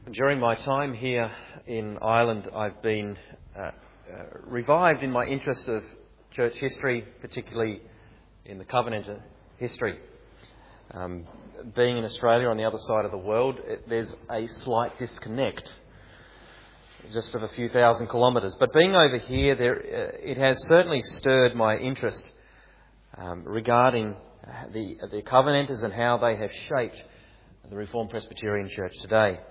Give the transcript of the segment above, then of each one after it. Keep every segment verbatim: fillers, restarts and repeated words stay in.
During my time here in Ireland, I've been uh, uh, revived in my interest of church history, particularly in the Covenanter history. Um, being in Australia on the other side of the world, it, there's a slight disconnect, just of a few thousand kilometres. But being over here, there, uh, it has certainly stirred my interest um, regarding the, the Covenanters and how they have shaped the Reformed Presbyterian Church today.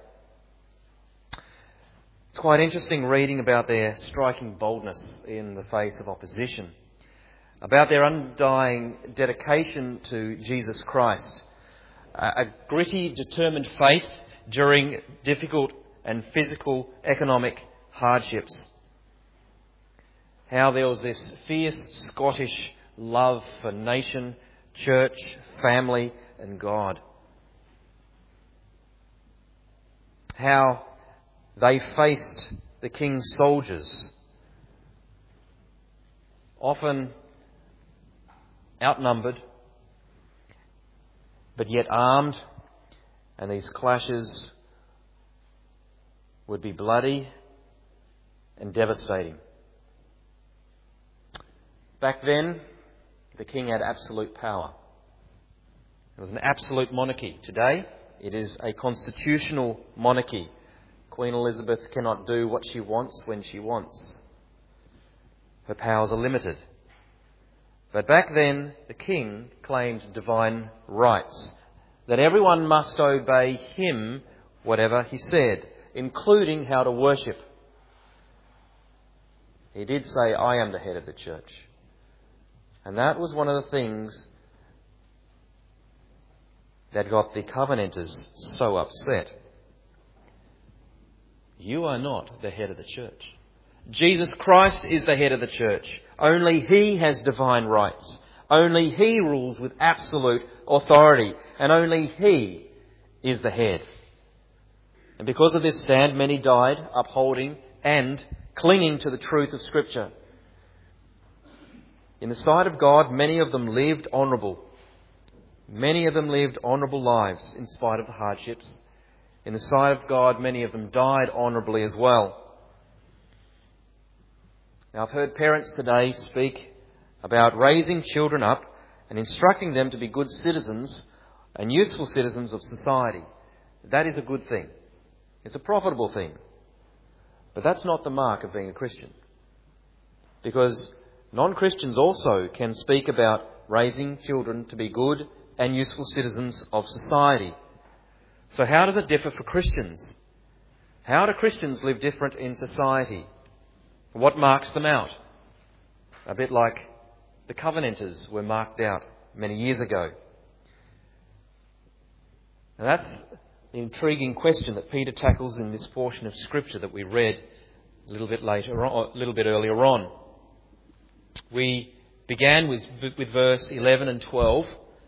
It's quite interesting reading about their striking boldness in the face of opposition, about their undying dedication to Jesus Christ, a gritty, determined faith during difficult and physical economic hardships. How there was this fierce Scottish love for nation, church, family and God. How they faced the king's soldiers, often outnumbered, but yet armed, and these clashes would be bloody and devastating. Back then, the king had absolute power. It was an absolute monarchy. Today, it is a constitutional monarchy. Queen Elizabeth cannot do what she wants when she wants. Her powers are limited. But back then, the king claimed divine rights, that everyone must obey him, whatever he said, including how to worship. He did say, I am the head of the church. And that was one of the things that got the Covenanters so upset. You are not the head of the church. Jesus Christ is the head of the church. Only He has divine rights. Only He rules with absolute authority. And only He is the head. And because of this stand, many died upholding and clinging to the truth of Scripture. In the sight of God, many of them lived honourable. Many of them lived honourable lives in spite of the hardships. In the sight of God, many of them died honourably as well. Now, I've heard parents today speak about raising children up and instructing them to be good citizens and useful citizens of society. That is a good thing. It's a profitable thing. But that's not the mark of being a Christian. Because non-Christians also can speak about raising children to be good and useful citizens of society. So how does it differ for Christians? How do Christians live different in society? What marks them out? A bit like the Covenanters were marked out many years ago. Now that's the intriguing question that Peter tackles in this portion of Scripture that we read a little bit later on, a little bit earlier on. We began with, with verse eleven and twelve.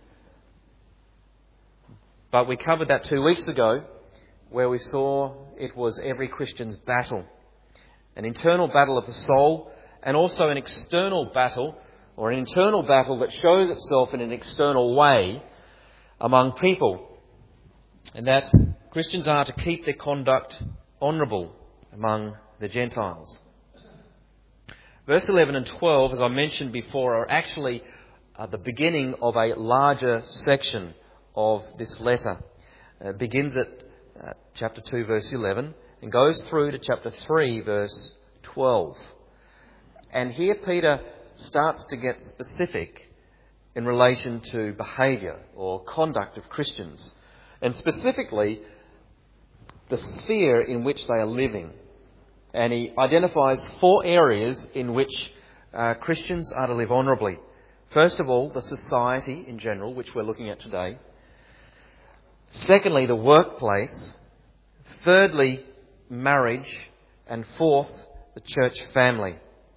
But we covered that two weeks ago, where we saw it was every Christian's battle. An internal battle of the soul, and also an external battle, or an internal battle that shows itself in an external way among people. And that Christians are to keep their conduct honourable among the Gentiles. Verse eleven and twelve, as I mentioned before, are actually uh, the beginning of a larger section of this letter. It begins at uh, chapter two, verse eleven, and goes through to chapter three, verse twelve. And here Peter starts to get specific in relation to behaviour or conduct of Christians, and specifically the sphere in which they are living. And he identifies four areas in which uh, Christians are to live honourably. First of all, the society in general, which we're looking at today. Secondly, the workplace. Thirdly, marriage. And fourth, the church family.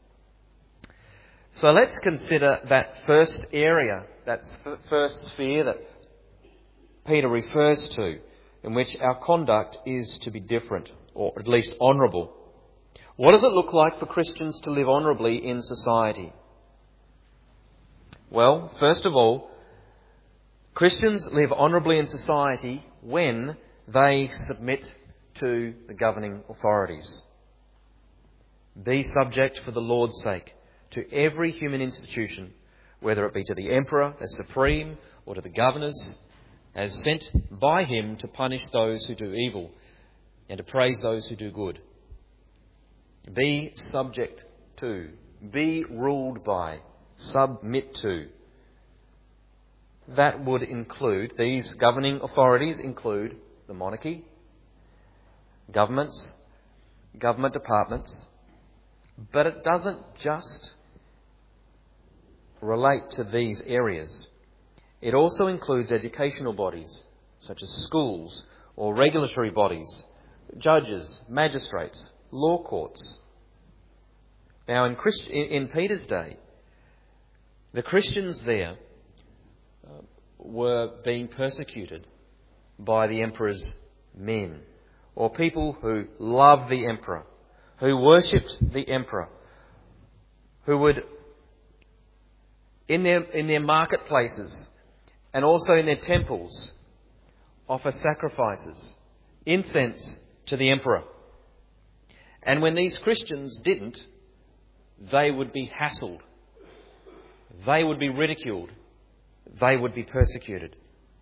So let's consider that first area, that first sphere that Peter refers to, in which our conduct is to be different, or at least honourable. What does it look like for Christians to live honourably in society? Well, first of all, Christians live honourably in society when they submit to the governing authorities. Be subject for the Lord's sake to every human institution, whether it be to the emperor as supreme or to the governors as sent by him to punish those who do evil and to praise those who do good. Be subject to, be ruled by, submit to. That would include, these governing authorities include the monarchy, governments, government departments, but it doesn't just relate to these areas. It also includes educational bodies, such as schools or regulatory bodies, judges, magistrates, law courts. Now, in, Christ- in Peter's day, the Christians there uh, were being persecuted by the emperor's men, or people who loved the emperor, who worshipped the emperor, who would, in their, in their marketplaces and also in their temples, offer sacrifices, incense to the emperor. And when these Christians didn't, they would be hassled. They would be ridiculed. They would be persecuted.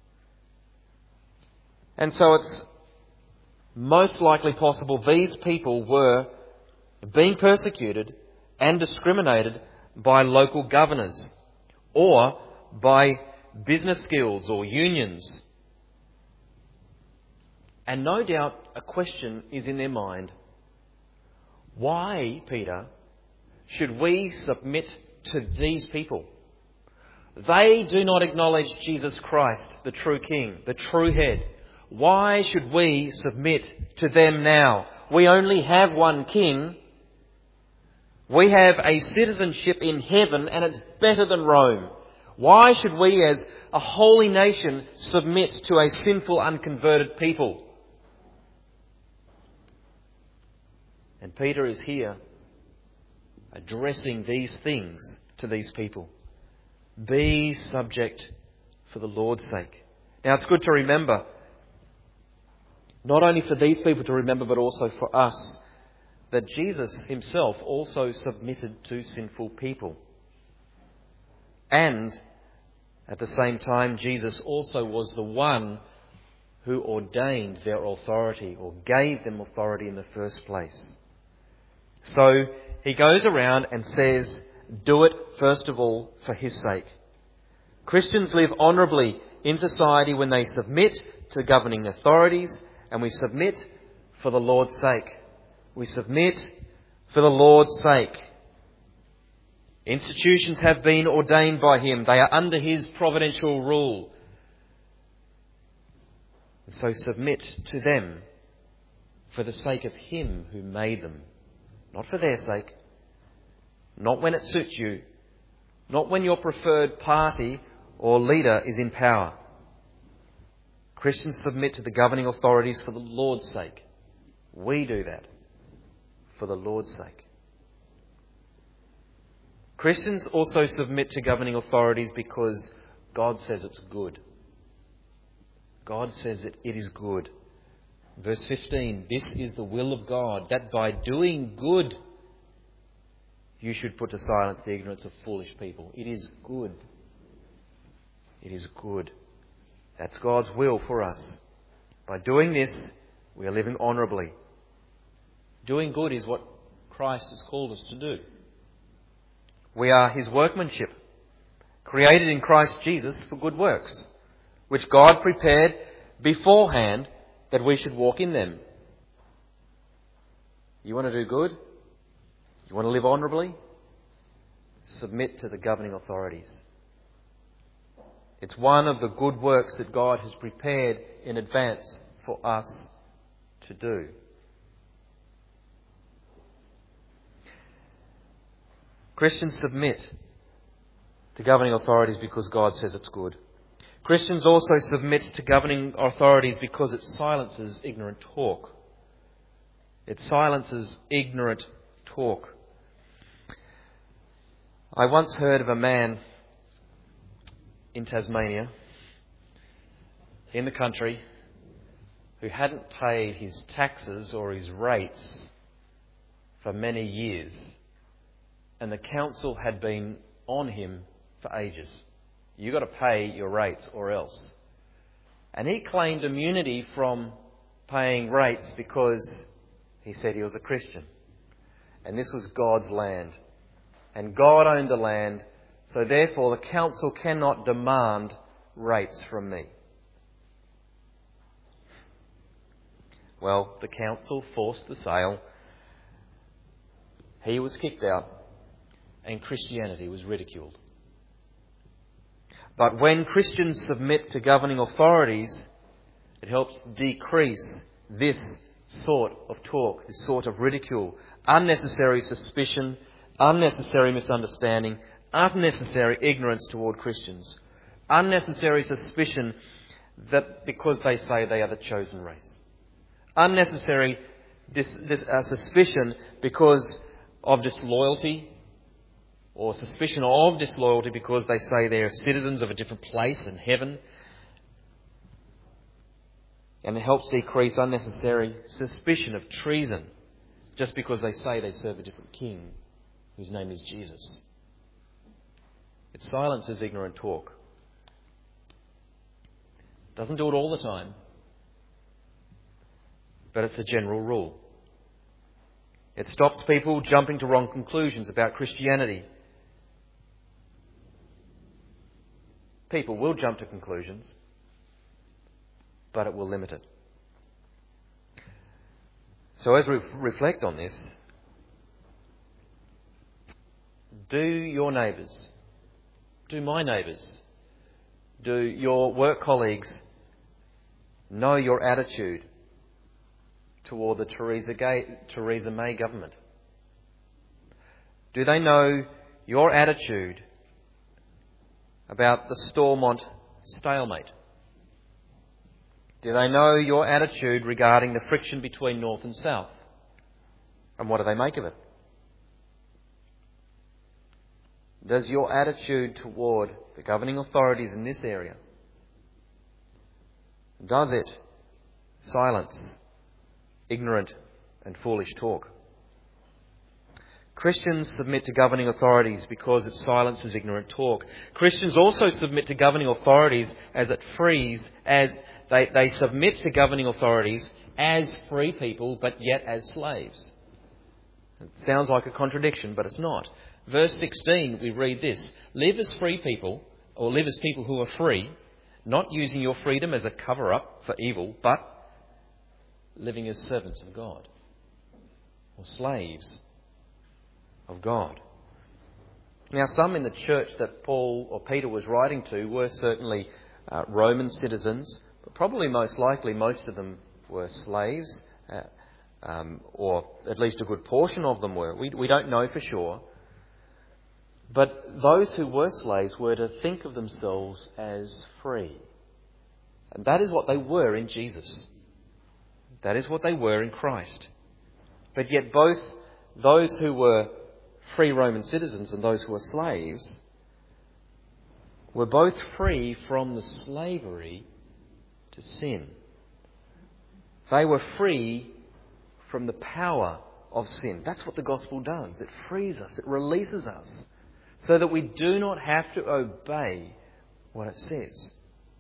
And so it's most likely possible these people were being persecuted and discriminated by local governors or by business guilds or unions. And no doubt a question is in their mind. Why, Peter, should we submit to these people? They do not acknowledge Jesus Christ, the true King, the true head. Why should we submit to them now? We only have one King. We have a citizenship in heaven, and it's better than Rome. Why should we, as a holy nation, submit to a sinful, unconverted people? And Peter is here addressing these things to these people. Be subject for the Lord's sake. Now, it's good to remember, not only for these people to remember, but also for us, that Jesus himself also submitted to sinful people. And at the same time, Jesus also was the one who ordained their authority or gave them authority in the first place. So he goes around and says, do it first of all for his sake. Christians live honourably in society when they submit to governing authorities, and we submit for the Lord's sake. We submit for the Lord's sake. Institutions have been ordained by him. They are under his providential rule. So submit to them for the sake of him who made them. Not for their sake. Not when it suits you. Not when your preferred party or leader is in power. Christians submit to the governing authorities for the Lord's sake. We do that for the Lord's sake. Christians also submit to governing authorities because God says it's good. God says that it is good. Verse fifteen, this is the will of God, that by doing good you should put to silence the ignorance of foolish people. It is good. It is good. That's God's will for us. By doing this, we are living honourably. Doing good is what Christ has called us to do. We are his workmanship, created in Christ Jesus for good works, which God prepared beforehand that we should walk in them. You want to do good? You want to live honourably? Submit to the governing authorities. It's one of the good works that God has prepared in advance for us to do. Christians submit to governing authorities because God says it's good. Christians also submit to governing authorities because it silences ignorant talk. It silences ignorant talk. I once heard of a man in Tasmania, in the country, who hadn't paid his taxes or his rates for many years, and the council had been on him for ages. You've got to pay your rates or else. And he claimed immunity from paying rates because he said he was a Christian. And this was God's land. And God owned the land, so therefore the council cannot demand rates from me. Well, the council forced the sale. He was kicked out, and Christianity was ridiculed. But when Christians submit to governing authorities, it helps decrease this sort of talk, this sort of ridicule, unnecessary suspicion, unnecessary misunderstanding, unnecessary ignorance toward Christians, unnecessary suspicion that because they say they are the chosen race, unnecessary dis, dis, uh, suspicion because of disloyalty, or suspicion of disloyalty because they say they are citizens of a different place in heaven. And it helps decrease unnecessary suspicion of treason just because they say they serve a different king whose name is Jesus. It silences ignorant talk. Doesn't do it all the time, but it's a general rule. It stops people jumping to wrong conclusions about Christianity. People will jump to conclusions, but it will limit it. So as we reflect on this, do your neighbours, do my neighbours, do your work colleagues know your attitude toward the Theresa, Gay, Theresa May government? Do they know your attitude about the Stormont stalemate? Do they know your attitude regarding the friction between North and South? And what do they make of it? Does your attitude toward the governing authorities in this area, does it silence ignorant and foolish talk? Christians submit to governing authorities because it silences ignorant talk. Christians also submit to governing authorities as it frees, as they, they submit to governing authorities as free people, but yet as slaves. It sounds like a contradiction, but it's not. Verse sixteen, we read this: live as free people, or live as people who are free, not using your freedom as a cover-up for evil, but living as servants of God, or slaves of God. Now, some in the church that Paul or Peter was writing to were certainly uh, Roman citizens, but probably most likely most of them were slaves, uh, um, or at least a good portion of them were. We, we don't know for sure. But those who were slaves were to think of themselves as free. And that is what they were in Jesus. That is what they were in Christ. But yet both those who were free Roman citizens and those who were slaves were both free from the slavery to sin. They were free from the power of sin. That's what the gospel does. It frees us. It releases us so that we do not have to obey what it says.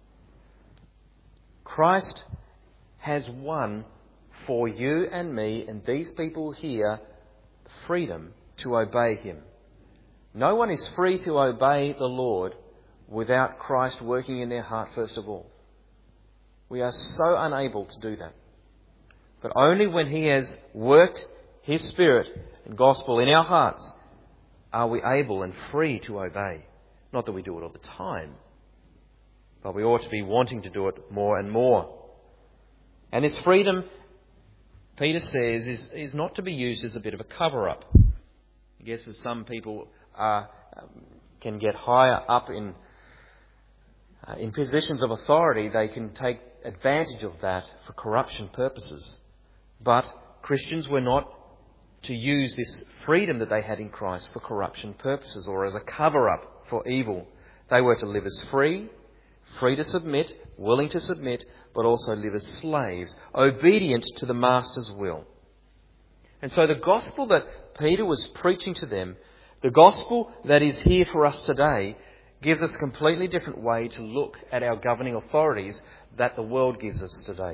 Christ has won for you and me and these people here freedom to obey him. No one is free to obey the Lord without Christ working in their heart first of all. We are so unable to do that. But only when he has worked his Spirit and gospel in our hearts are we able and free to obey. Not that we do it all the time, but we ought to be wanting to do it more and more. And this freedom, Peter says, is, is not to be used as a bit of a cover-up. I guess as some people are, um, can get higher up in uh, in positions of authority, they can take advantage of that for corruption purposes. But Christians were not to use this freedom that they had in Christ for corruption purposes or as a cover-up for evil. They were to live as free, free to submit, willing to submit, but also live as slaves, obedient to the master's will. And so the gospel that Peter was preaching to them, the gospel that is here for us today, gives us a completely different way to look at our governing authorities that the world gives us today.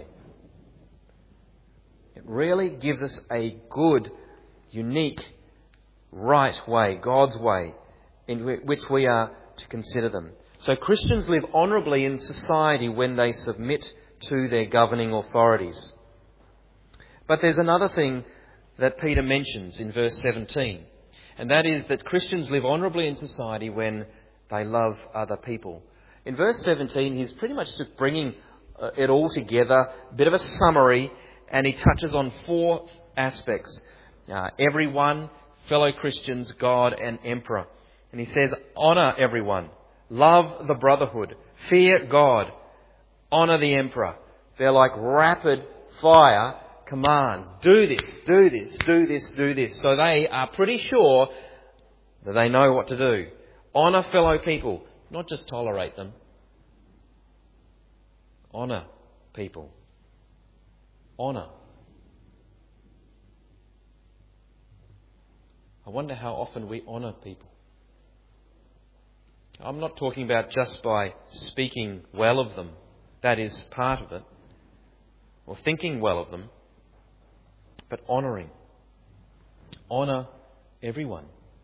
It really gives us a good, unique, right way, God's way, in which we are to consider them. So Christians live honourably in society when they submit to their governing authorities. But there's another thing that Peter mentions in verse seventeen, and that is that Christians live honourably in society when they love other people. In verse seventeen, he's pretty much just bringing it all together, a bit of a summary, and he touches on four aspects. Uh, everyone, fellow Christians, God and emperor. And he says, honour everyone, love the brotherhood, fear God, honour the emperor. They're like rapid fire commands. Do this, do this, do this, do this. So they are pretty sure that they know what to do. Honour fellow people, not just tolerate them. Honour people. Honour. I wonder how often we honour people. I'm not talking about just by speaking well of them. That is part of it. Or thinking well of them. But honouring. Honour everyone.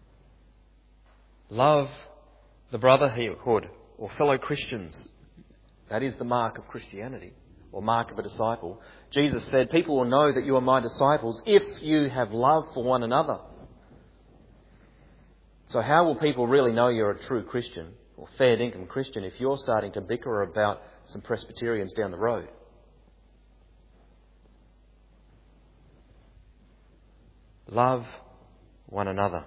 Love the brotherhood or fellow Christians. That is the mark of Christianity, or mark of a disciple. Jesus said, people will know that you are my disciples if you have love for one another. So how will people really know you're a true Christian, or fair dinkum Christian, if you're starting to bicker about some Presbyterians down the road? Love one another.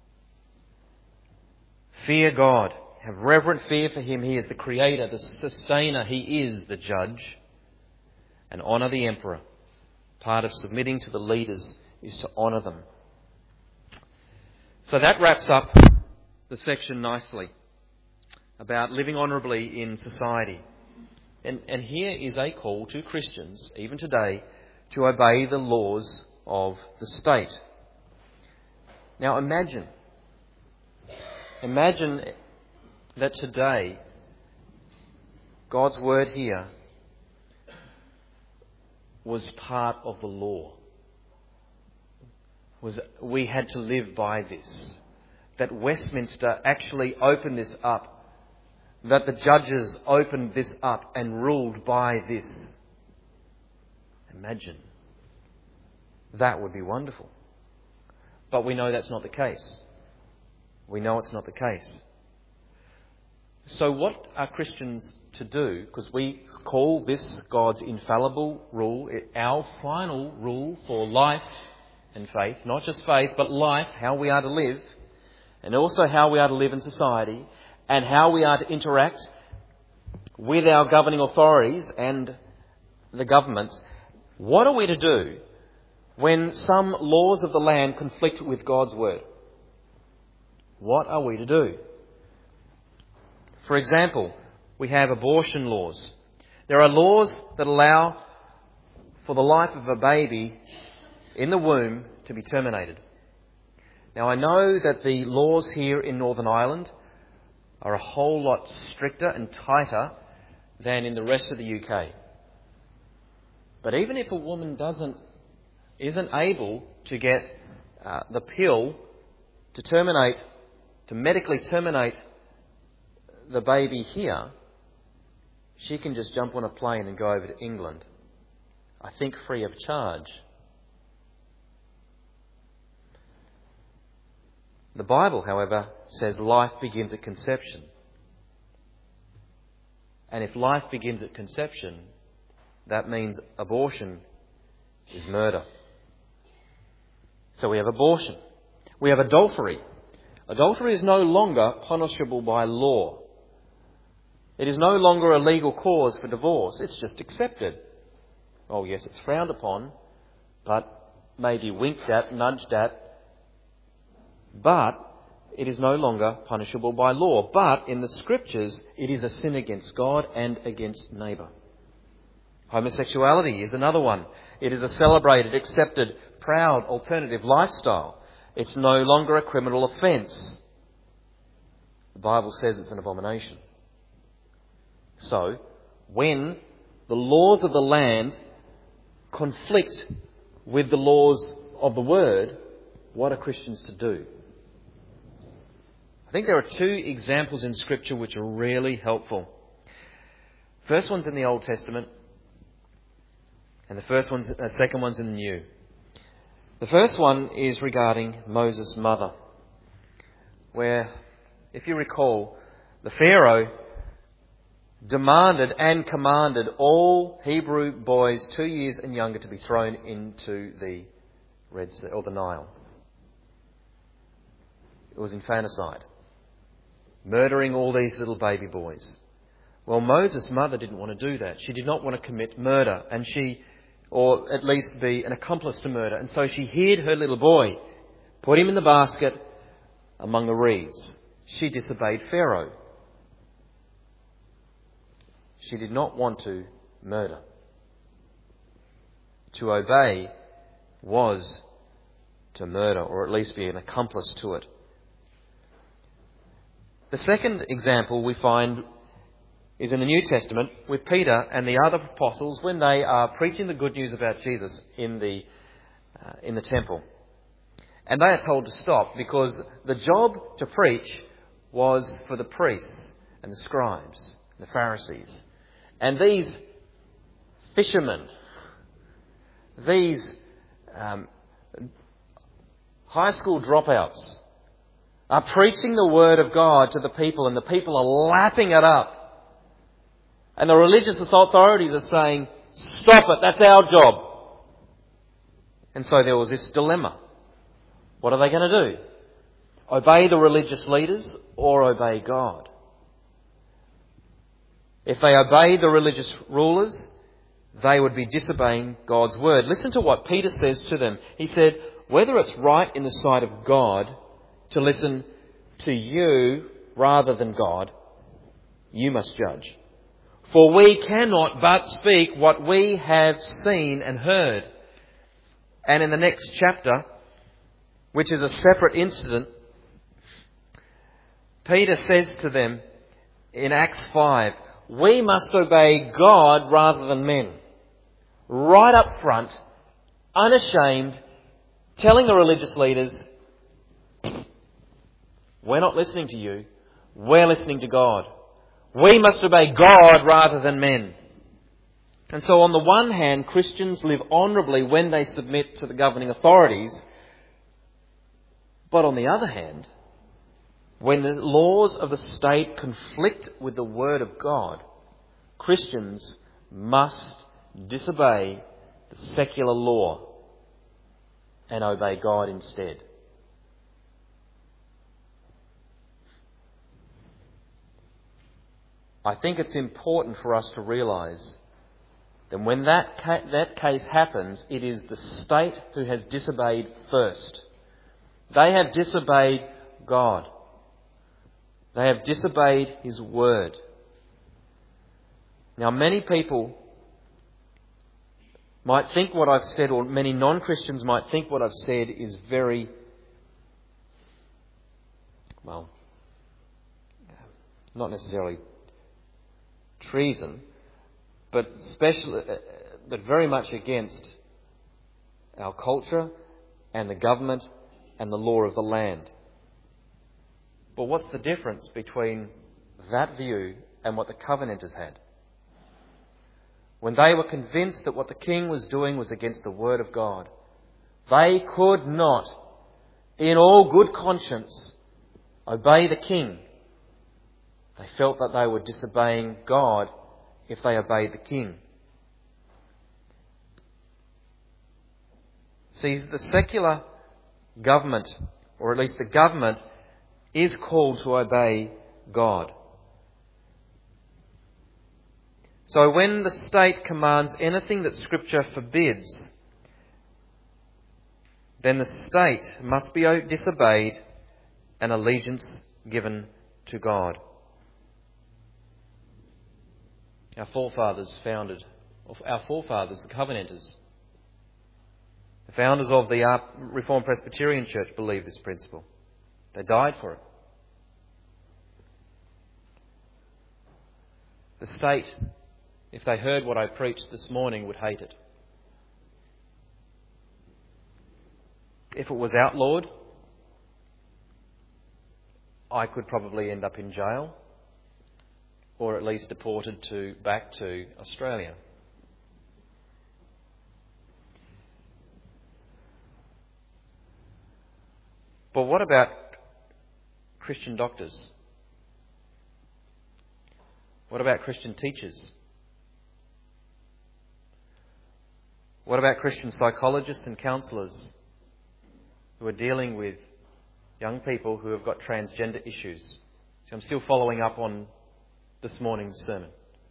Fear God. Have reverent fear for him. He is the creator, the sustainer. He is the judge. And honour the emperor. Part of submitting to the leaders is to honour them. So that wraps up the section nicely about living honourably in society. And, and here is a call to Christians, even today, to obey the laws of the state. Now imagine, imagine that today, God's word here was part of the law. Was we had to live by this. That Westminster actually opened this up. That the judges opened this up and ruled by this. Imagine. That would be wonderful. But we know that's not the case. We know it's not the case. So what are Christians to do? Because we call this God's infallible rule, our final rule for life and faith. Not just faith, but life, how we are to live. And also how we are to live in society. And how we are to interact with our governing authorities and the governments. What are we to do when some laws of the land conflict with God's word? What are we to do? For example, we have abortion laws. There are laws that allow for the life of a baby in the womb to be terminated. Now I know that the laws here in Northern Ireland are a whole lot stricter and tighter than in the rest of the U K. But even if a woman doesn't, isn't able to get uh, the pill to terminate, to medically terminate the baby here, she can just jump on a plane and go over to England. I think free of charge. The Bible, however, says life begins at conception. And if life begins at conception, that means abortion is murder. So we have abortion. We have adultery. Adultery is no longer punishable by law. It is no longer a legal cause for divorce. It's just accepted. Oh yes, it's frowned upon, but maybe winked at, nudged at. But it is no longer punishable by law. But in the Scriptures, it is a sin against God and against neighbour. Homosexuality is another one. It is a celebrated, accepted, proud, alternative lifestyle. It's no longer a criminal offence. The Bible says it's an abomination. So, when the laws of the land conflict with the laws of the Word, what are Christians to do? I think there are two examples in Scripture which are really helpful. First one's in the Old Testament, and the first one's, the second one's in the New. The first one is regarding Moses' mother, where, if you recall, the Pharaoh demanded and commanded all Hebrew boys two years and younger to be thrown into the Red Sea or the Nile. It was infanticide, murdering all these little baby boys. Well, Moses' mother didn't want to do that. She did not want to commit murder, and she, or at least be an accomplice to murder. And so she hid her little boy, put him in the basket among the reeds. She disobeyed Pharaoh. She did not want to murder. To obey was to murder, or at least be an accomplice to it. The second example we find is in the New Testament with Peter and the other apostles when they are preaching the good news about Jesus in the uh, in the temple. And they are told to stop because the job to preach was for the priests and the scribes, the Pharisees. And these fishermen, these um, high school dropouts, are preaching the word of God to the people, and the people are lapping it up. And the religious authorities are saying, stop it, that's our job. And so there was this dilemma. What are they going to do? Obey the religious leaders or obey God? If they obeyed the religious rulers, they would be disobeying God's word. Listen to what Peter says to them. He said, whether it's right in the sight of God to listen to you rather than God, you must judge. For we cannot but speak what we have seen and heard. And in the next chapter, which is a separate incident, Peter says to them in Acts five, we must obey God rather than men. Right up front, unashamed, telling the religious leaders, we're not listening to you, we're listening to God. We must obey God rather than men. And so on the one hand, Christians live honourably when they submit to the governing authorities. But on the other hand, when the laws of the state conflict with the word of God, Christians must disobey the secular law and obey God instead. I think it's important for us to realise that when that ca- that case happens, it is the state who has disobeyed first. They have disobeyed God. They have disobeyed His word. Now, many people might think what I've said, or many non-Christians might think what I've said is very, well, not necessarily treason, but especially, but very much against our culture and the government and the law of the land. But what's the difference between that view and what the Covenanters had? When they were convinced that what the king was doing was against the word of God, they could not, in all good conscience, obey the king. They felt that they were disobeying God if they obeyed the king. See, the secular government, or at least the government, is called to obey God. So when the state commands anything that Scripture forbids, then the state must be disobeyed and allegiance given to God. Our forefathers founded, our forefathers, the Covenanters, the founders of the Reformed Presbyterian Church believed this principle. They died for it. The state, if they heard what I preached this morning, would hate it. If it was outlawed, I could probably end up in jail, or at least deported to back to Australia. But what about Christian doctors? What about Christian teachers? What about Christian psychologists and counsellors who are dealing with young people who have got transgender issues? So I'm still following up on this morning's sermon.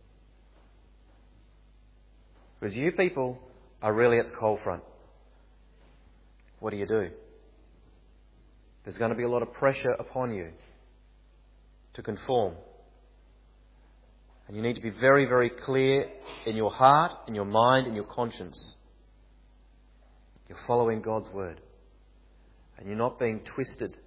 Because you people are really at the cold front. What do you do? There's going to be a lot of pressure upon you to conform. And you need to be very, very clear in your heart, in your mind, in your conscience. You're following God's word. And you're not being twisted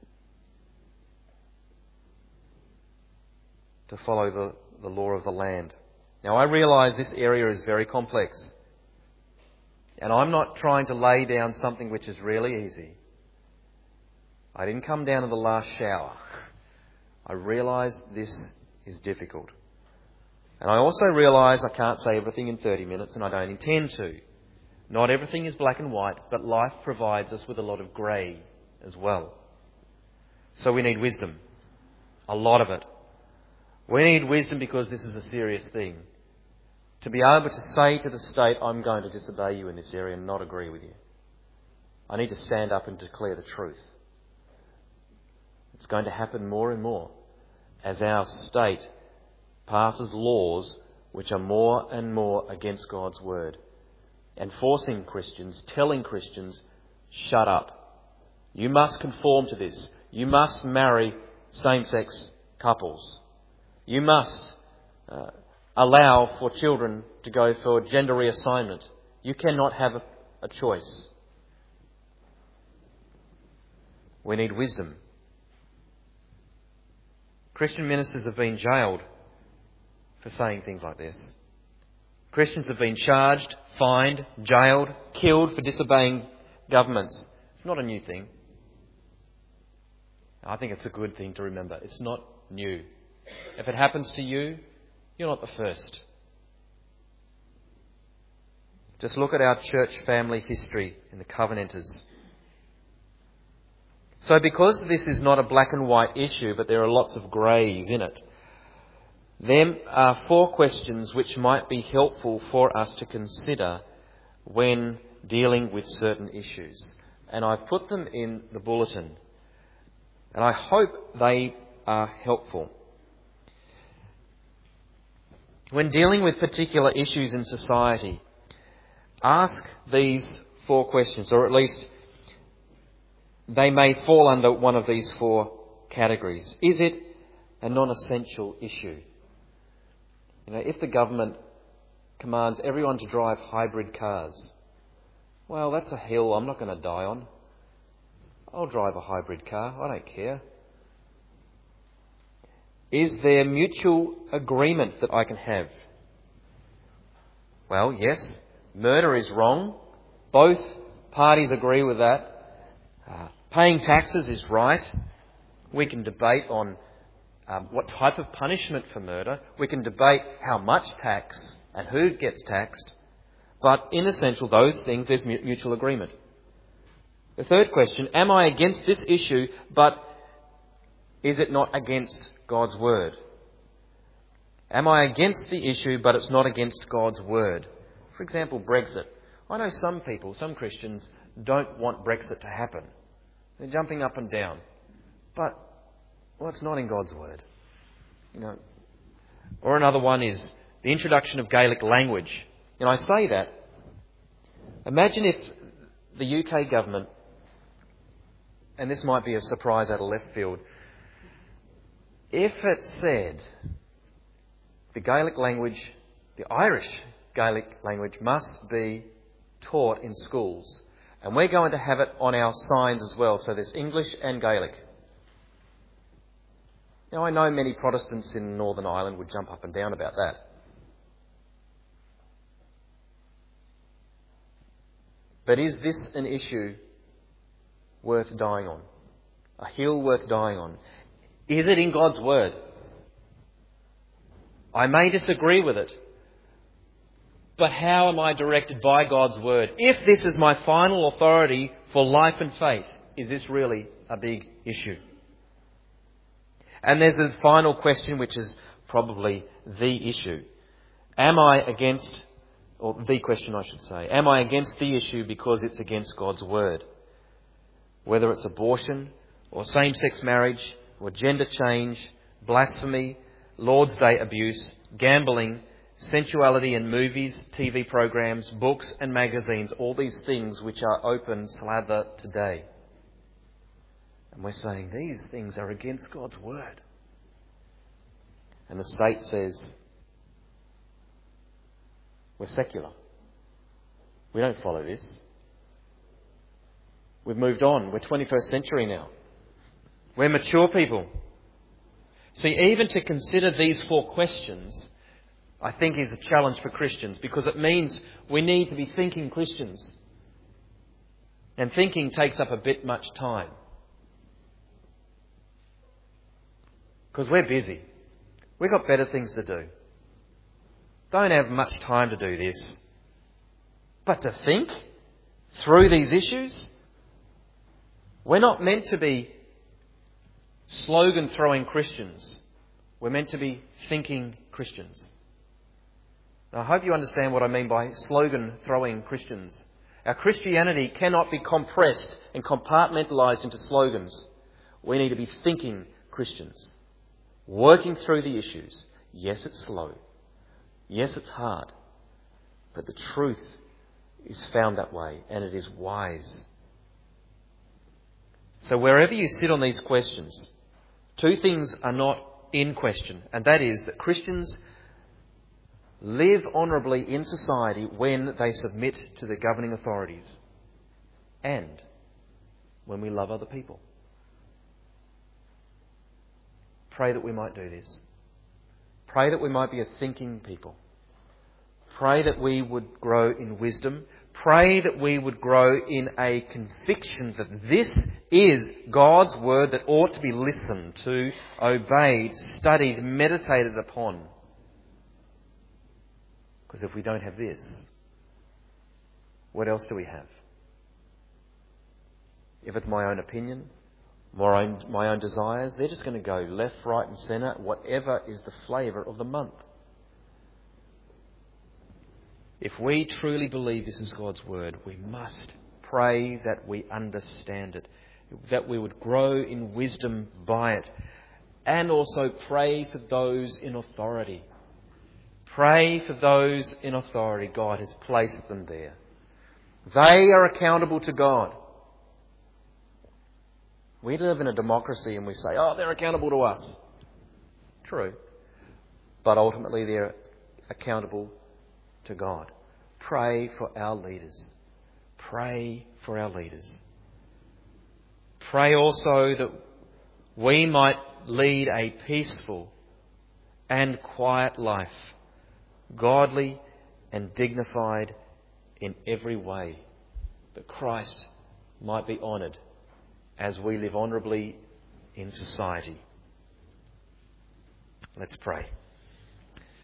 to follow the, the law of the land. Now, I realise this area is very complex. And I'm not trying to lay down something which is really easy. I didn't come down in the last shower. I realise this is difficult. And I also realise I can't say everything in thirty minutes, and I don't intend to. Not everything is black and white, but life provides us with a lot of grey as well. So we need wisdom. A lot of it. We need wisdom because this is a serious thing. To be able to say to the state, I'm going to disobey you in this area and not agree with you. I need to stand up and declare the truth. It's going to happen more and more as our state passes laws which are more and more against God's word, and forcing Christians, telling Christians, shut up. You must conform to this. You must marry same-sex couples. You must uh, allow for children to go for gender reassignment. You cannot have a, a choice. We need wisdom. Christian ministers have been jailed for saying things like this. Christians have been charged, fined, jailed, killed for disobeying governments. It's not a new thing. I think it's a good thing to remember. It's not new. If it happens to you, you're not the first. Just look at our church family history in the Covenanters. So because this is not a black and white issue, but there are lots of greys in it, there are four questions which might be helpful for us to consider when dealing with certain issues. And I've put them in the bulletin. And I hope they are helpful. When dealing with particular issues in society, ask these four questions, or at least they may fall under one of these four categories. Is it a non-essential issue? You know, if the government commands everyone to drive hybrid cars, well, that's a hill I'm not going to die on. I'll drive a hybrid car. I don't care. Is there mutual agreement that I can have? Well, yes, murder is wrong. Both parties agree with that. Uh, paying taxes is right. We can debate on um, what type of punishment for murder. We can debate how much tax and who gets taxed. But in essential, those things, there's mutual agreement. The third question, am I against this issue, but is it not against God's word? Am I against the issue, but it's not against God's word? For example, Brexit. I know some people, some Christians, don't want Brexit to happen. They're jumping up and down. But, well, it's not in God's word. You know. Or another one is the introduction of Gaelic language. And I say that. Imagine if the U K government and this might be a surprise out of left field, if it said the Gaelic language, the Irish Gaelic language must be taught in schools, and we're going to have it on our signs as well, so there's English and Gaelic. Now, I know many Protestants in Northern Ireland would jump up and down about that. But is this an issue worth dying on? A hill worth dying on? Is it in God's Word? I may disagree with it, but how am I directed by God's Word? If this is my final authority for life and faith, is this really a big issue? And there's the final question, which is probably the issue. Am I against, or the question I should say, am I against the issue because it's against God's Word? Whether it's abortion, or same-sex marriage, or gender change, blasphemy, Lord's Day abuse, gambling, sensuality in movies, T V programs, books and magazines, all these things which are open slather today. And we're saying these things are against God's Word. And the state says, we're secular. We don't follow this. We've moved on. We're twenty-first century now. We're mature people. See, even to consider these four questions, I think is a challenge for Christians, because it means we need to be thinking Christians. And thinking takes up a bit much time. Because we're busy. We've got better things to do. Don't have much time to do this. But to think through these issues, we're not meant to be slogan-throwing Christians. We're meant to be thinking Christians. Now, I hope you understand what I mean by slogan-throwing Christians. Our Christianity cannot be compressed and compartmentalised into slogans. We need to be thinking Christians. Working through the issues. Yes, it's slow. Yes, it's hard. But the truth is found that way, and it is wise. So wherever you sit on these questions, two things are not in question, and that is that Christians live honourably in society when they submit to the governing authorities and when we love other people. Pray that we might do this. Pray that we might be a thinking people. Pray that we would grow in wisdom. Pray that we would grow in a conviction that this is God's Word that ought to be listened to, obeyed, studied, meditated upon. Because if we don't have this, what else do we have? If it's my own opinion, my own, my own desires, they're just going to go left, right and centre, whatever is the flavour of the month. If we truly believe this is God's Word, we must pray that we understand it, that we would grow in wisdom by it, and also pray for those in authority. Pray for those in authority. God has placed them there. They are accountable to God. We live in a democracy and we say, oh, they're accountable to us. True. But ultimately they're accountable to God. Pray for our leaders. Pray for our leaders. Pray also that we might lead a peaceful and quiet life, godly and dignified in every way, that Christ might be honoured as we live honourably in society. Let's pray.